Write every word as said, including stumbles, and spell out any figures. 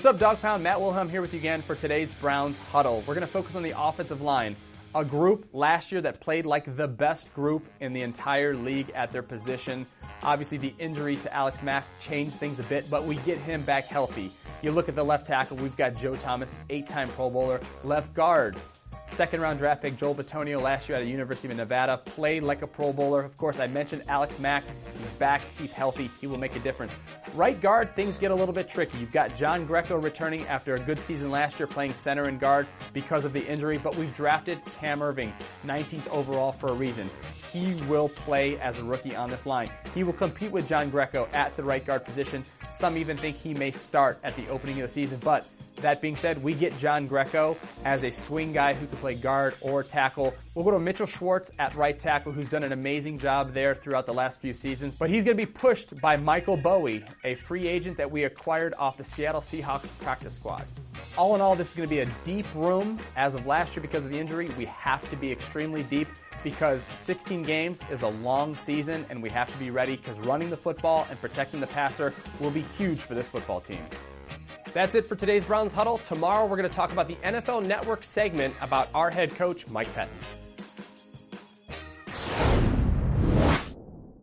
What's up, Dog Pound? Matt Wilhelm here with you again for today's Browns Huddle. We're going to focus on the offensive line, a group last year that played like the best group in the entire league at their position. Obviously, the injury to Alex Mack changed things a bit, but we get him back healthy. You look at the left tackle, we've got Joe Thomas, eight-time Pro Bowler. Left guard, second-round draft pick Joel Bitonio last year at the University of Nevada, played like a Pro Bowler. Of course, I mentioned Alex Mack. He's back. He's healthy. He will make a difference. Right guard, things get a little bit tricky. You've got John Greco returning after a good season last year playing center and guard because of the injury, but we've drafted Cam Irving, nineteenth overall, for a reason. He will play as a rookie on this line. He will compete with John Greco at the right guard position. Some even think he may start at the opening of the season, but that being said, we get John Greco as a swing guy who can play guard or tackle. We'll go to Mitchell Schwartz at right tackle, who's done an amazing job there throughout the last few seasons. But he's going to be pushed by Michael Bowie, a free agent that we acquired off the Seattle Seahawks practice squad. All in all, this is going to be a deep room. As of last year, because of the injury, we have to be extremely deep because sixteen games is a long season, and we have to be ready because running the football and protecting the passer will be huge for this football team. That's it for today's Browns Huddle. Tomorrow we're going to talk about the N F L Network segment about our head coach, Mike Pettine.